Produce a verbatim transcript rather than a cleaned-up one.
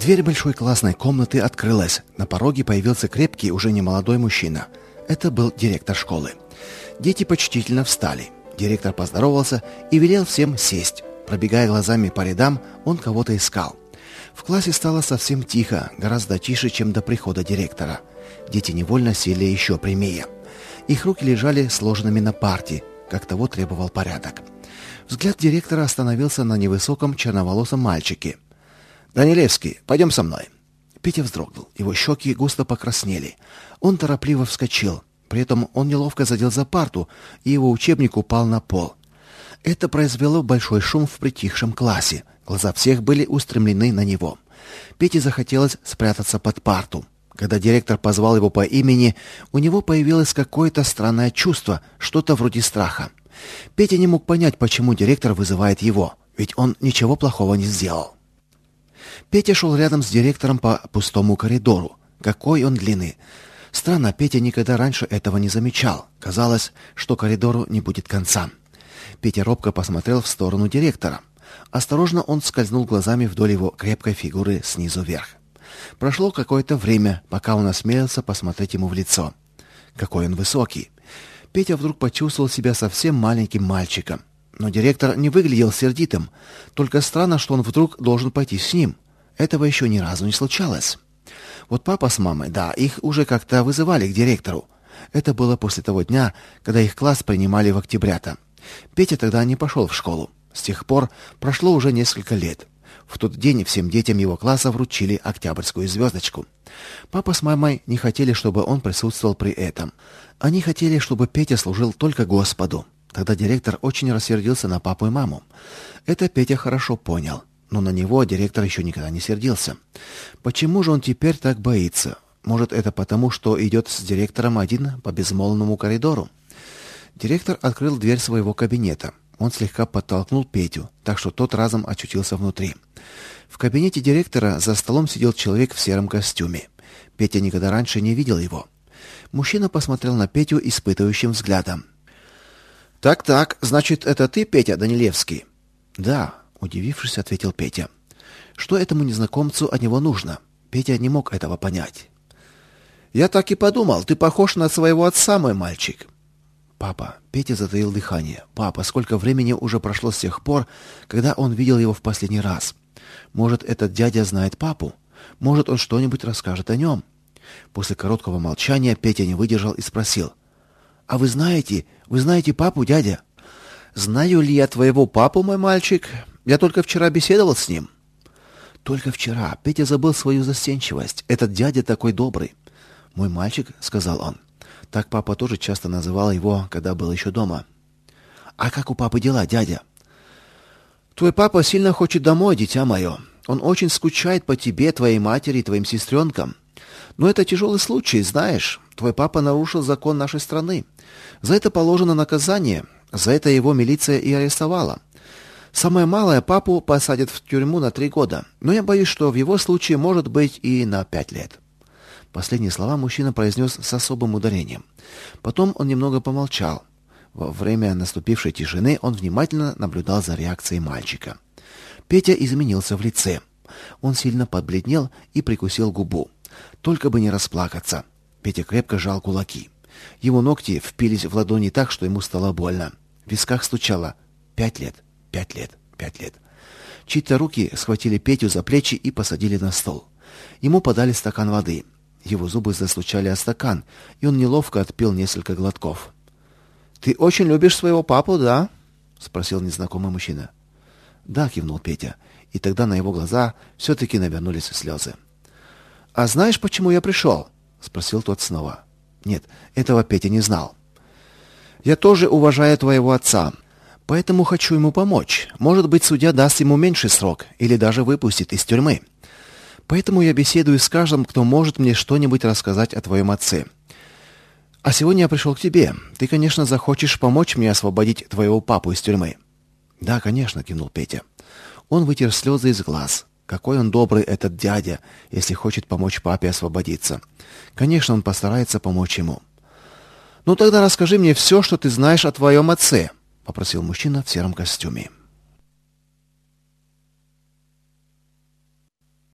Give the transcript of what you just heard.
Дверь большой классной комнаты открылась. На пороге появился крепкий, уже не молодой мужчина. Это был директор школы. Дети почтительно встали. Директор поздоровался и велел всем сесть. Пробегая глазами по рядам, он кого-то искал. В классе стало совсем тихо, гораздо тише, чем до прихода директора. Дети невольно сели еще прямее. Их руки лежали сложенными на парте, как того требовал порядок. Взгляд директора остановился на невысоком черноволосом мальчике. «Данилевский, пойдем со мной». Петя вздрогнул. Его щеки густо покраснели. Он торопливо вскочил. При этом он неловко задел за парту, и его учебник упал на пол. Это произвело большой шум в притихшем классе. Глаза всех были устремлены на него. Пете захотелось спрятаться под парту. Когда директор позвал его по имени, у него появилось какое-то странное чувство, что-то вроде страха. Петя не мог понять, почему директор вызывает его, ведь он ничего плохого не сделал. Петя шел рядом с директором по пустому коридору. Какой он длинный! Странно, Петя никогда раньше этого не замечал. Казалось, что коридору не будет конца. Петя робко посмотрел в сторону директора. Осторожно он скользнул глазами вдоль его крепкой фигуры снизу вверх. Прошло какое-то время, пока он осмелился посмотреть ему в лицо. Какой он высокий! Петя вдруг почувствовал себя совсем маленьким мальчиком. Но директор не выглядел сердитым. Только странно, что он вдруг должен пойти с ним. Этого еще ни разу не случалось. Вот папа с мамой, да, их уже как-то вызывали к директору. Это было после того дня, когда их класс принимали в октября-то. Петя тогда не пошел в школу. С тех пор прошло уже несколько лет. В тот день всем детям его класса вручили октябрьскую звездочку. Папа с мамой не хотели, чтобы он присутствовал при этом. Они хотели, чтобы Петя служил только Господу. Тогда директор очень рассердился на папу и маму. Это Петя хорошо понял. Но на него директор еще никогда не сердился. Почему же он теперь так боится? Может, это потому, что идет с директором один по безмолвному коридору? Директор открыл дверь своего кабинета. Он слегка подтолкнул Петю, так что тот разом очутился внутри. В кабинете директора за столом сидел человек в сером костюме. Петя никогда раньше не видел его. Мужчина посмотрел на Петю испытывающим взглядом. «Так-так, значит, это ты, Петя Данилевский?» «Да», — удивившись, ответил Петя. Что этому незнакомцу от него нужно? Петя не мог этого понять. «Я так и подумал, ты похож на своего отца, мой мальчик». «Папа», — Петя затаил дыхание. «Папа, сколько времени уже прошло с тех пор, когда он видел его в последний раз? Может, этот дядя знает папу? Может, он что-нибудь расскажет о нем?» После короткого молчания Петя не выдержал и спросил. «А вы знаете, вы знаете папу, дядя?» «Знаю ли я твоего папу, мой мальчик? Я только вчера беседовал с ним». «Только вчера». Петя забыл свою застенчивость. «Этот дядя такой добрый». «Мой мальчик», — сказал он. Так папа тоже часто называл его, когда был еще дома. «А как у папы дела, дядя?» «Твой папа сильно хочет домой, дитя мое. Он очень скучает по тебе, твоей матери и твоим сестренкам. Но это тяжелый случай, знаешь. Твой папа нарушил закон нашей страны. За это положено наказание. За это его милиция и арестовала. Самое малое, папу посадят в тюрьму на три года. Но я боюсь, что в его случае может быть и на пять лет». Последние слова мужчина произнес с особым ударением. Потом он немного помолчал. Во время наступившей тишины он внимательно наблюдал за реакцией мальчика. Петя изменился в лице. Он сильно побледнел и прикусил губу. Только бы не расплакаться. Петя крепко сжал кулаки. Его ногти впились в ладони так, что ему стало больно. В висках стучало: пять лет, пять лет, пять лет. Чьи-то руки схватили Петю за плечи и посадили на стол. Ему подали стакан воды. Его зубы застучали о стакан, и он неловко отпил несколько глотков. «Ты очень любишь своего папу, да?» — спросил незнакомый мужчина. «Да», — кивнул Петя, и тогда на его глаза все-таки навернулись слезы. «А знаешь, почему я пришел?» — спросил тот снова. Нет, этого Петя не знал. «Я тоже уважаю твоего отца, поэтому хочу ему помочь. Может быть, судья даст ему меньший срок или даже выпустит из тюрьмы. Поэтому я беседую с каждым, кто может мне что-нибудь рассказать о твоем отце. А сегодня я пришел к тебе. Ты, конечно, захочешь помочь мне освободить твоего папу из тюрьмы». «Да, конечно», — кивнул Петя. Он вытер слезы из глаз. Какой он добрый, этот дядя, если хочет помочь папе освободиться. Конечно, он постарается помочь ему. «Ну тогда расскажи мне все, что ты знаешь о твоем отце», — попросил мужчина в сером костюме.